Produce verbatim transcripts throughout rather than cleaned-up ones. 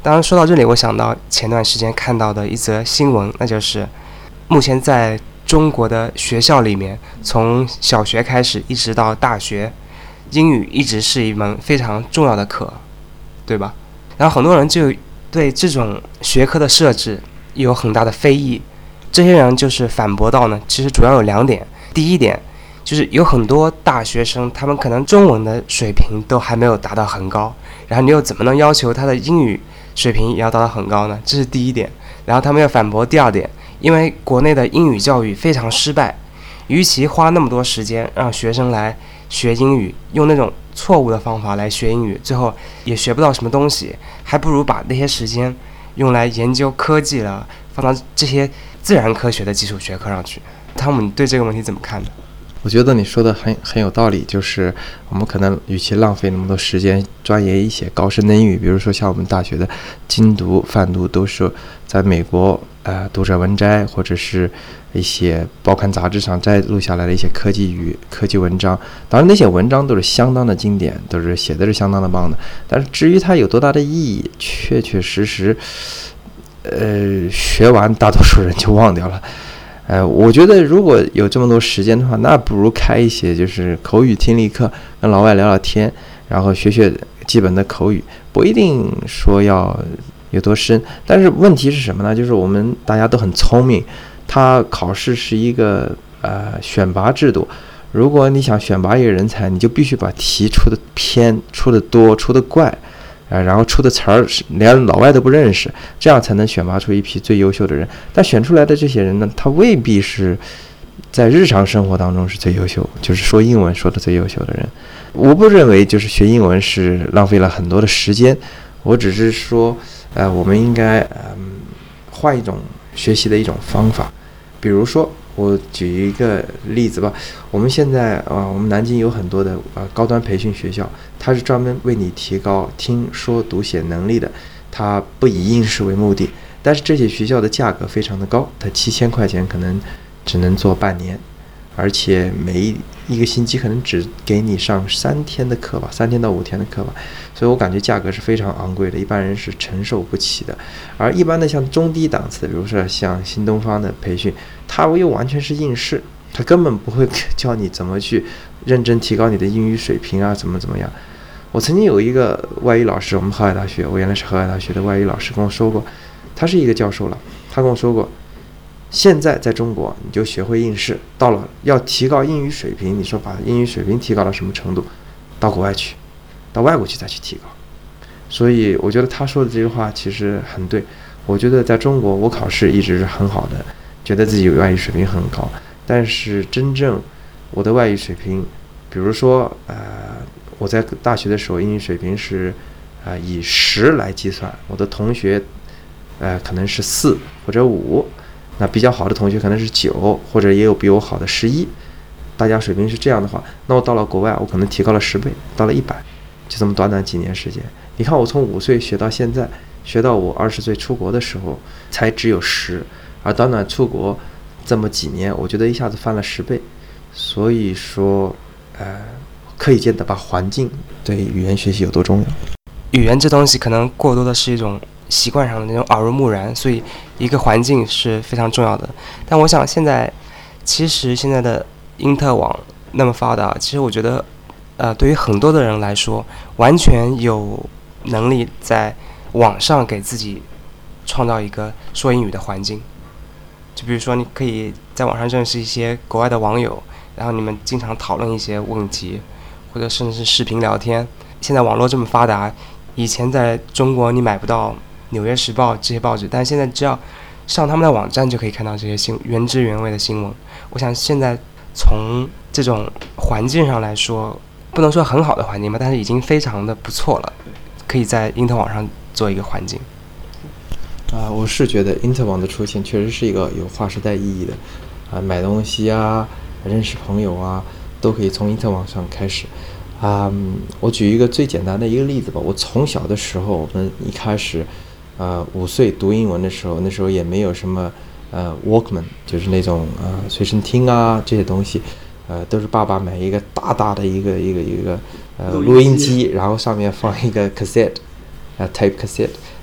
当然说到这里，我想到前段时间看到的一则新闻，那就是目前在中国的学校里面，从小学开始一直到大学，英语一直是一门非常重要的课，对吧？然后很多人就对这种学科的设置有很大的非议，这些人就是反驳到呢，其实主要有两点。第一点就是有很多大学生，他们可能中文的水平都还没有达到很高，然后你又怎么能要求他的英语水平也要达到很高呢？这是第一点。然后他们又反驳第二点，因为国内的英语教育非常失败，与其花那么多时间让学生来学英语，用那种错误的方法来学英语，最后也学不到什么东西，还不如把那些时间用来研究科技了，放到这些自然科学的基础学科上去。汤姆，你对这个问题怎么看呢？ 我觉得你说的很很有道理，就是我们可能与其浪费那么多时间钻研一些高深的英语，比如说像我们大学的精读、泛读，都是在美国呃读者文摘或者是一些报刊杂志上摘录下来的一些科技语、科技文章。当然，那些文章都是相当的经典，都是写的是相当的棒的。但是至于它有多大的意义，确确实实，呃，学完大多数人就忘掉了。呃，我觉得如果有这么多时间的话，那不如开一些就是口语听力课，跟老外聊聊天，然后学学基本的口语，不一定说要有多深。但是问题是什么呢？就是我们大家都很聪明，他考试是一个呃选拔制度。如果你想选拔一个人才，你就必须把题出的偏、出的多、出的怪。啊，然后出的词儿连老外都不认识，这样才能选拔出一批最优秀的人。但选出来的这些人呢，他未必是在日常生活当中是最优秀，就是说英文说的最优秀的人。我不认为就是学英文是浪费了很多的时间，我只是说，呃，我们应该嗯换一种学习的一种方法，比如说。我举一个例子吧，我们现在啊、呃，我们南京有很多的啊、呃、高端培训学校，它是专门为你提高听说读写能力的，它不以应试为目的。但是这些学校的价格非常的高，它七千块钱可能只能做半年，而且每一一个星期可能只给你上三天的课吧，三天到五天的课吧，所以我感觉价格是非常昂贵的，一般人是承受不起的。而一般的像中低档次的，比如说像新东方的培训，它又完全是应试，它根本不会教你怎么去认真提高你的英语水平啊，怎么怎么样。我曾经有一个外语老师，我们河海大学，我原来是河海大学的外语老师跟我说过，他是一个教授了，他跟我说过，现在在中国你就学会应试，到了要提高英语水平，你说把英语水平提高到什么程度，到国外去，到外国去再去提高。所以我觉得他说的这句话其实很对。我觉得在中国我考试一直是很好的，觉得自己外语水平很高，但是真正我的外语水平，比如说呃我在大学的时候英语水平是呃以十来计算，我的同学呃可能是四或者五，那比较好的同学可能是九，或者也有比我好的十一，大家水平是这样的话，那我到了国外我可能提高了十倍，到了一百，就这么短短几年时间。你看我从五岁学到现在，学到我二十岁出国的时候才只有十，而短短出国这么几年，我觉得一下子翻了十倍。所以说呃可以见得把环境对语言学习有多重要。 语言这东西可能过多的是一种习惯上的那种耳濡目染，所以一个环境是非常重要的。但我想现在其实现在的因特网那么发达，其实我觉得呃对于很多的人来说，完全有能力在网上给自己创造一个说英语的环境。就比如说你可以在网上认识一些国外的网友，然后你们经常讨论一些问题，或者甚至是视频聊天。现在网络这么发达，以前在中国你买不到纽约时报这些报纸，但现在只要上他们的网站就可以看到这些新原汁原味的新闻。我想现在从这种环境上来说，不能说很好的环境吧，但是已经非常的不错了，可以在因特网上做一个环境。 啊，我是觉得因特网的出现确实是一个有划时代意义的，啊，买东西啊，认识朋友啊，都可以从因特网上开始。啊、嗯，我举一个最简单的一个例子吧。我从小的时候，我们一开始，呃，五岁读英文的时候，那时候也没有什么呃 Walkman， 就是那种呃随身听啊这些东西，呃，都是爸爸买一个大大的一个一个一个呃录音机，然后上面放一个 cassette， 呃 tape cassette。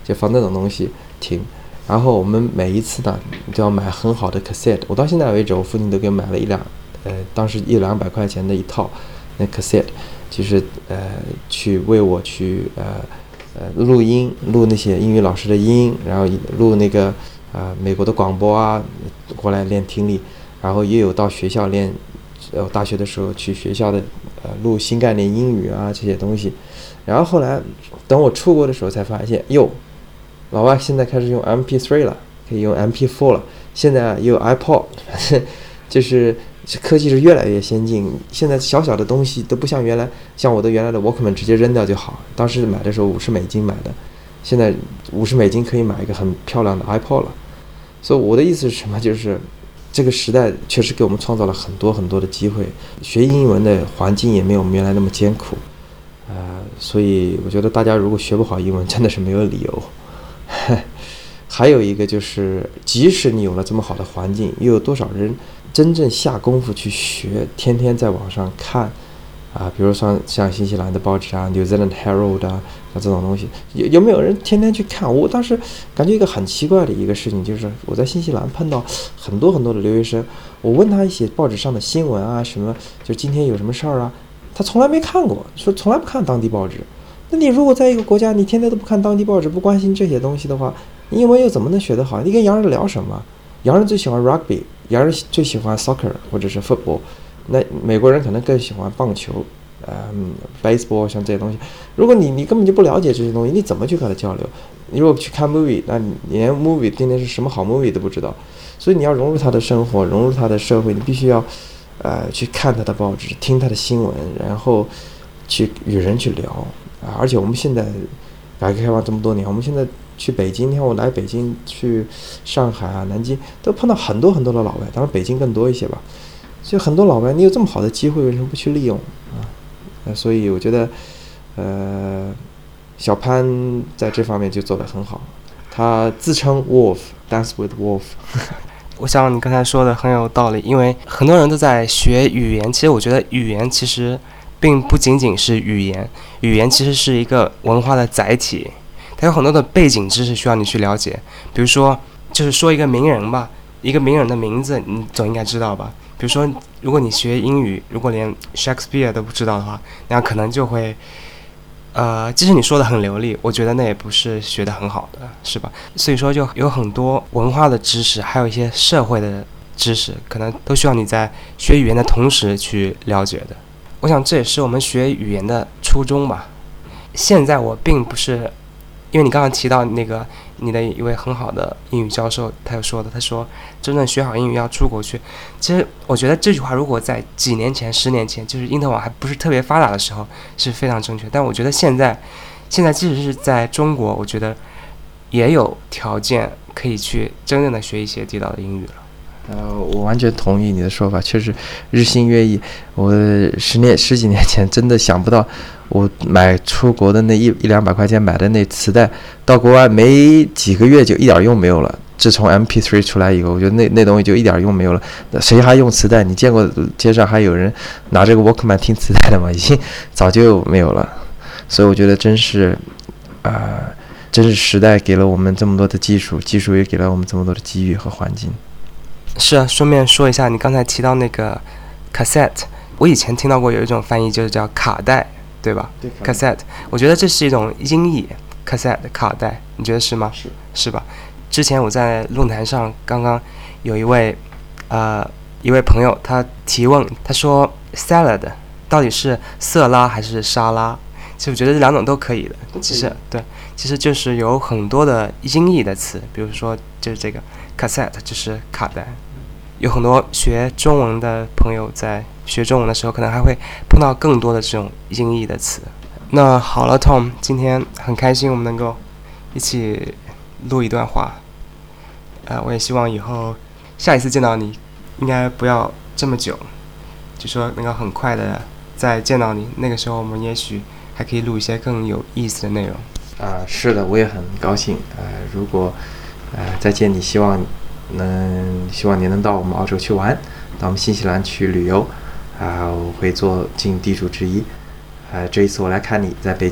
就放那种东西听。然后我们每一次呢都要买很好的 cassette， 我到现在为止我父亲都给我买了一两，呃，当时一两百块钱的一套那 cassette， 就是呃去为我去呃呃录音，录那些英语老师的音，然后录那个啊、呃、美国的广播啊，过来练听力，然后也有到学校练，呃大学的时候去学校的呃录新概念英语啊这些东西，然后后来等我出国的时候才发现，哟。老外现在开始用 M P 三 了，可以用 M P 四 了。现在也有 iPod， 就是科技是越来越先进。现在小小的东西都不像原来，像我的原来的 Walkman 直接扔掉就好。当时买的时候五十美金买的，现在五十美金可以买一个很漂亮的 iPod 了。所以我的意思是什么？就是这个时代确实给我们创造了很多很多的机会，学英文的环境也没有我们原来那么艰苦。呃，所以我觉得大家如果学不好英文，真的是没有理由。还有一个就是，即使你有了这么好的环境，又有多少人真正下功夫去学，天天在网上看啊？比如说像新西兰的报纸啊 ，New Zealand Herald 啊，像这种东西，有有没有人天天去看？我当时感觉一个很奇怪的一个事情，就是我在新西兰碰到很多很多的留学生，我问他一些报纸上的新闻啊，什么就今天有什么事儿啊，他从来没看过，说从来不看当地报纸。那你如果在一个国家，你天天都不看当地报纸，不关心这些东西的话，你英文又怎么能学得好？你跟洋人聊什么？洋人最喜欢 rugby， 洋人最喜欢 soccer 或者是 football， 那美国人可能更喜欢棒球，嗯 baseball 像这些东西。如果你你根本就不了解这些东西，你怎么去和他交流？你如果去看 movie， 那你连 movie 今天是什么好 movie 都不知道，所以你要融入他的生活，融入他的社会，你必须要呃去看他的报纸，听他的新闻，然后去与人去聊。啊，而且我们现在改革开放这么多年，我们现在去北京，你看我来北京、去上海啊、南京，都碰到很多很多的老外，当然北京更多一些吧。所以很多老外，你有这么好的机会，为什么不去利用啊？呃、所以我觉得，呃，小潘在这方面就做得很好。他自称 Wolf，Dance with Wolf 。 我想你刚才说的很有道理，因为很多人都在学语言，其实我觉得语言其实并不仅仅是语言，语言其实是一个文化的载体，它有很多的背景知识需要你去了解。比如说，就是说一个名人吧，一个名人的名字你总应该知道吧？比如说，如果你学英语，如果连 Shakespeare 都不知道的话，那可能就会，呃，即使你说的很流利，我觉得那也不是学得很好的，是吧？所以说，就有很多文化的知识，还有一些社会的知识，可能都需要你在学语言的同时去了解的。我想这也是我们学语言的初衷吧。现在我并不是，因为你刚刚提到那个你的一位很好的英语教授，他有说的，他说真正学好英语要出国去。其实我觉得这句话如果在几年前、十年前，就是因特网还不是特别发达的时候，是非常正确。但我觉得现在，现在即使是在中国，我觉得也有条件可以去真正的学一些地道的英语了。 呃，我完全同意你的说法，确实日新月异。我十年十几年前真的想不到，我买出国的那一一两百块钱买的那磁带，到国外没几个月就一点用没有了。自从 M P 三 出来以后，我觉得那那东西就一点用没有了。谁还用磁带？你见过街上还有人拿这个 Walkman 听磁带的吗？已经早就没有了。所以我觉得真是，啊、呃，真是时代给了我们这么多的技术，技术也给了我们这么多的机遇和环境。 是啊，顺便说一下，你刚才提到那个 cassette， 我以前听到过有一种翻译就是叫卡带，对吧？ 对 ，cassette， 我觉得这是一种音译 ，cassette 卡带，你觉得是吗？ 是， 是吧？之前我在论坛上刚刚有一位呃一位朋友他提问，他说 salad 到底是色拉还是沙拉？其实我觉得这两种都可以的，其实对，其实就是有很多的音译的词，比如说就是这个 cassette 就是卡带。有很多学中文的朋友在学中文的时候，可能还会碰到更多的这种音译的词。那好了 ，Tom， 今天很开心我们能够一起录一段话。呃，我也希望以后下一次见到你，应该不要这么久，就说能够很快的再见到你。那个时候我们也许还可以录一些更有意思的内容。 啊、呃，是的，我也很高兴。呃，如果呃再见你，希望。能希望你能到我们澳洲去玩，到我们新西兰去旅游，啊、呃，我会做尽地主之谊。呃，这一次我来看你在北京，啊、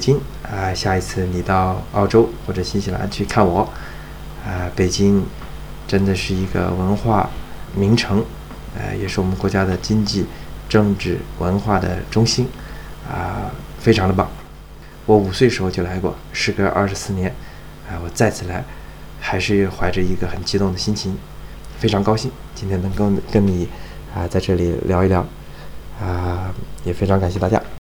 啊，下一次你到澳洲或者新西兰去看我，啊，北京真的是一个文化名城，呃，也是我们国家的经济、政治、文化的中心，啊，非常的棒。我五岁时候就来过，时隔二十四年，啊，我再次来，还是怀着一个很激动的心情，非常高兴今天能够跟你啊在这里聊一聊，啊，也非常感谢大家。